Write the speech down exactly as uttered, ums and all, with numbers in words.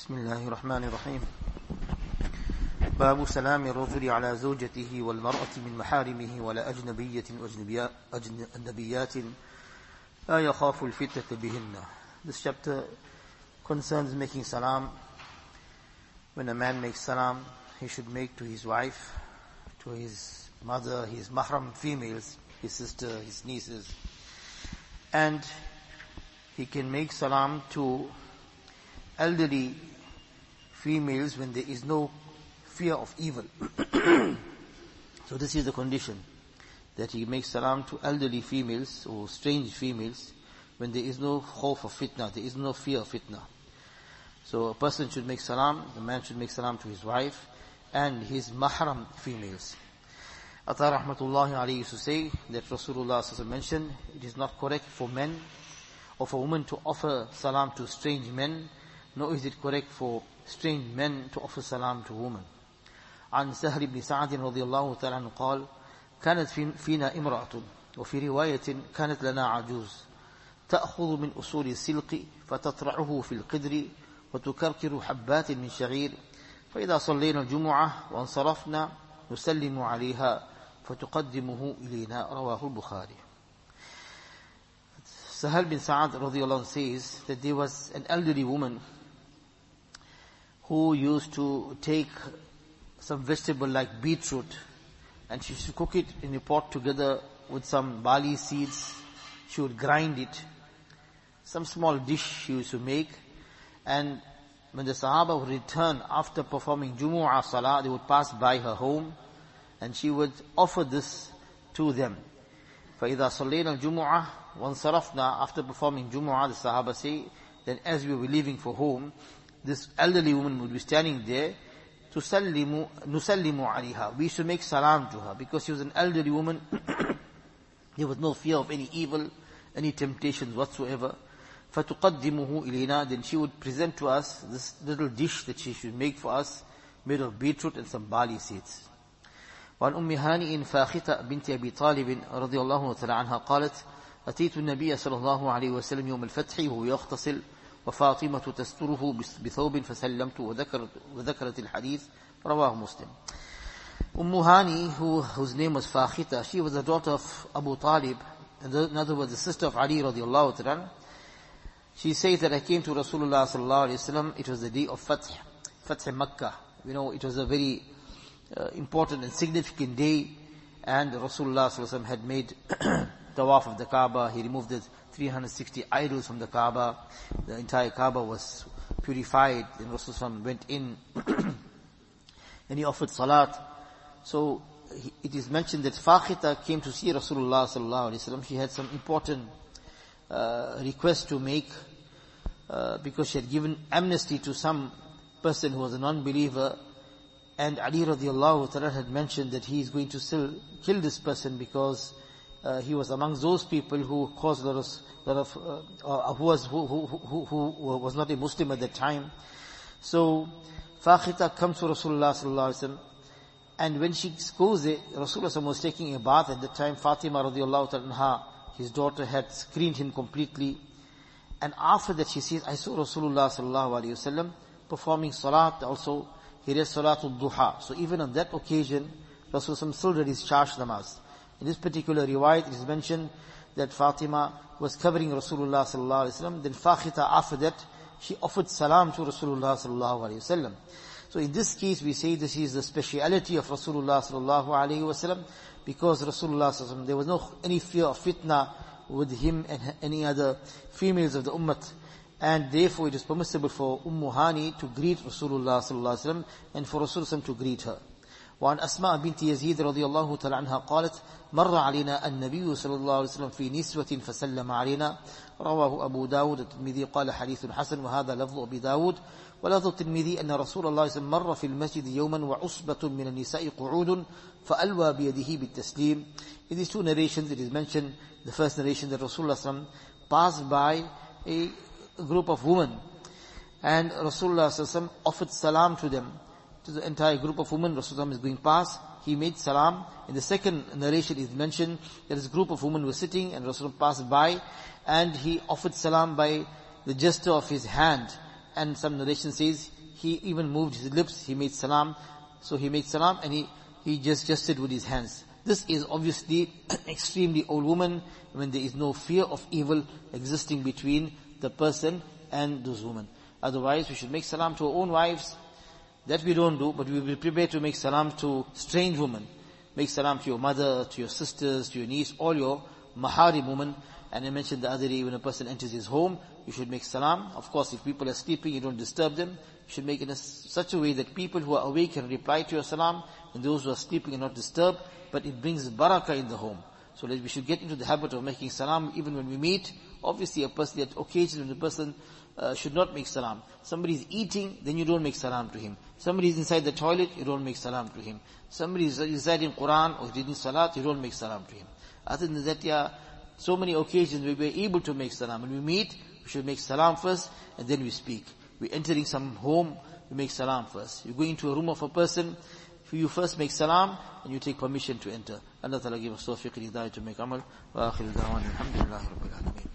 بسم الله الرحمن الرحيم. باب سلام الرجل على زوجته والمرأة من محارمه ولا أجنبية أجنبيات لا يخاف الفتنة بهن. This chapter concerns making salam. When a man makes salam, he should make to his wife, to his mother, his mahram females, his sister, his nieces. And he can make salam to elderly females when there is no fear of evil. So this is the condition, that he makes salam to elderly females or strange females when there is no khawf of fitna, there is no fear of fitna. So a person should make salam, the man should make salam to his wife and his mahram females. Ata rahmatullahi alayhi used to say that Rasulullah sallallahu alaihi wasallam mentioned, it is not correct for men or for women to offer salam to strange men, nor is it correct for strange men to offer salam to women. عن سهل بن سعد رضي الله تعالى عنه قال كانت فينا امرأة وفي رواية كانت لنا عجوز تأخذ من أصول السلق فتطرعه في القدر وتكركر حبات من شعير فإذا صلينا الجمعة وانصرفنا نسلم عليها فتقدمه إلينا. رواه البخاري. Sahal bin Sa'ad radiallahu anh says that there was an elderly woman who used to take some vegetable like beetroot and she used to cook it in a pot together with some barley seeds. She would grind it. Some small dish she used to make. And when the Sahaba would return after performing Jumu'ah Salah, they would pass by her home and she would offer this to them. فَإِذَا صَلَّيْنَا الْجُمُعَةِ وَانْصَرَفْنَا. After performing Jumu'ah, the Sahaba say, then as we were leaving for home, this elderly woman would be standing there, تُسَلِّمُ نُسَلِّمُ عَلِيهَا. We should make salam to her because she was an elderly woman. There was no fear of any evil, any temptations whatsoever. فَتُقَدِّمُهُ إِلَيْنَا. Then she would present to us this little dish that she should make for us, made of beetroot and some barley seeds. وعن أم هانئ فاخته بنت أبي طالب رضي الله تعالى عنها قالت أتيت النبي صلى الله عليه وسلم يوم الفتح وهو يغتسل وفاطمة تستره بثوب فسلمت وذكرت, وذكرت الحديث. رواه مسلم. Umm Hani, who, whose name was Fakhita, she was the daughter of Abu Talib, in other words the sister of Ali radiallahu ta'ala. She says that I came to Rasulullah sallallahu alayhi wa sallam, it was the day of Fath, Fath Makkah. You know, it was a very uh, important and significant day, and Rasulullah sallallahu alayhi wa sallam had made tawaf of the Kaaba. He removed the three hundred sixty idols from the Kaaba. The entire Kaaba was purified. Then Rasulullah went in and he offered salat. So he, it is mentioned that Fakhita came to see Rasulullah sallallahu alaihi wasallam. She had some important uh, requests to make uh, because she had given amnesty to some person who was a non-believer, and Ali radiallahu ta'ala had mentioned that he is going to still kill this person because Uh, he was among those people who caused a lot of, lot of uh, uh, who was who, who, who, who was not a Muslim at that time. So Fakhita comes to Rasulullah sallallahu alaihi wasallam, and when she goes there, Rasulullah was taking a bath at that time. Fatima radiallahu ta'ala, his daughter, had screened him completely. And after that she says, I saw Rasulullah sallallahu alaihi wasallam performing salat also. He read salatul duha. So even on that occasion, Rasulullah still read his charge namaz. In this particular riwayat, it is mentioned that Fatima was covering Rasulullah sallallahu alaihi wasallam. Then Fakhita, after that, she offered salam to Rasulullah sallallahu alaihi wasallam. So in this case, we say this is the speciality of Rasulullah sallallahu alaihi wasallam, because Rasulullah sallallahu alaihi wasallam, there was no any fear of fitna with him and any other females of the ummah, and therefore it is permissible for Umm Hani to greet Rasulullah sallallahu alaihi wasallam and for Rasulullah to greet her. وعن أسماء بنت يزيد رضي الله تعالى عنها قالت مر علينا النبي صلى الله عليه وسلم في نسوة فسلم علينا. رواه أبو داود. الترمذي قال حديث حسن وهذا لفظ أبي داود. ولفظ الترمذي أن رسول الله صلى الله عليه وسلم مر في المسجد يوما وعصبة من النساء قعود فألوى بيده بالتسليم. In these two narrations it is mentioned, the first narration, that Rasulullah صلى الله عليه وسلم passed by a group of women and Rasulullah صلى الله عليه وسلم offered salam to them. To the entire group of women, Rasulullah is going past, he made salam. In the second narration it is mentioned that this group of women were sitting and Rasulullah passed by and he offered salam by the gesture of his hand, and some narration says, he even moved his lips, he made salam. So he made salam and he, he just gestured with his hands. This is obviously extremely old woman when there is no fear of evil existing between the person and those women. Otherwise, we should make salam to our own wives. That we don't do, but we will be prepared to make salam to strange women. Make salam to your mother, to your sisters, to your niece, all your maharim women. And I mentioned the other day, when a person enters his home, you should make salam. Of course, if people are sleeping, you don't disturb them. You should make it in a, such a way that people who are awake can reply to your salam, and those who are sleeping are not disturbed, but it brings barakah in the home. So that we should get into the habit of making salam even when we meet. Obviously, a person, at occasions when the person uh, should not make salam. Somebody is eating, then you don't make salam to him. Somebody is inside the toilet, you don't make salam to him. Somebody is reciting Quran or reading salat, you don't make salam to him. Other than that, yeah, so many occasions where we are able to make salam. When we meet, we should make salam first, and then we speak. We're entering some home, we make salam first. You're going to a room of a person, you first make salam, and you take permission to enter. Allah Ta'ala give us tawfiq and hidayah to make amal. Wa akhiru da'wana alhamdulillahi rabbil alameen.